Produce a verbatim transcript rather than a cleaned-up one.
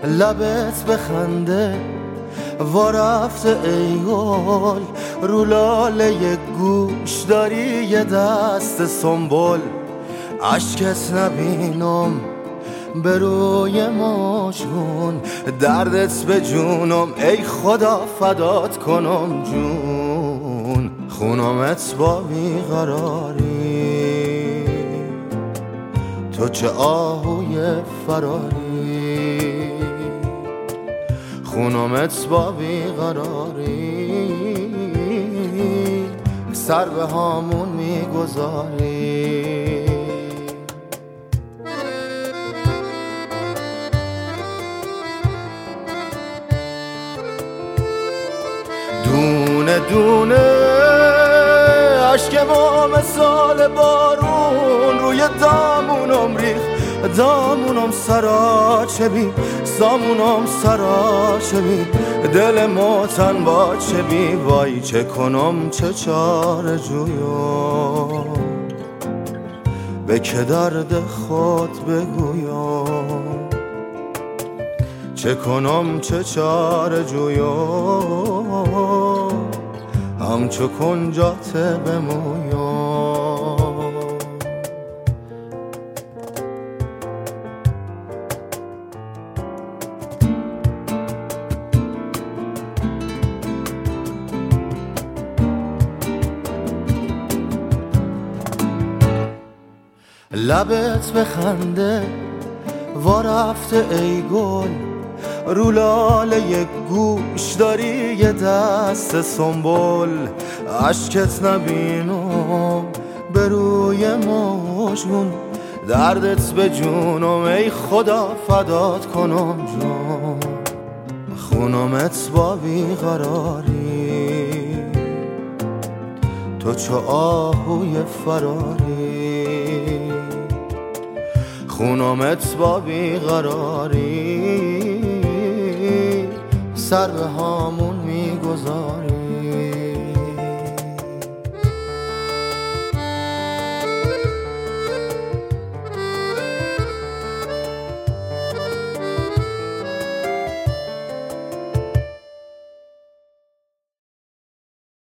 لبت بخنده وا رفته ای گل، رو لاله گوش داری یه دست سنبل. اشکت نبینم به روی مشون، دردت به جونم ای خدا فدات کنم جون. خونمت با بیقراری، تو چه آهوی فراری. خونمت با بیقراری، سر به هامون میگذاری. دونه دونه اشک ما مثال بارون روی دامونم ریخت، دامونم سراچه بی، سامونم سراچه بی، دل ما تن باچه بی. وای چه کنم چه چاره جویم، به که درد خود بگویم. چه کنم چه چاره جویم، همچو کنجات بمویم. لبت بخنده وا رفته ای گل، رو لاله گوش داری یه دست سنبل. اشکت نبینم به روی مشون، دردت به جونم ای خدا فدات کنم جون. خونمت با بیقراری، تو چو آهوی فراری. خونمت با بیقراری، سر به هامون میگذاری.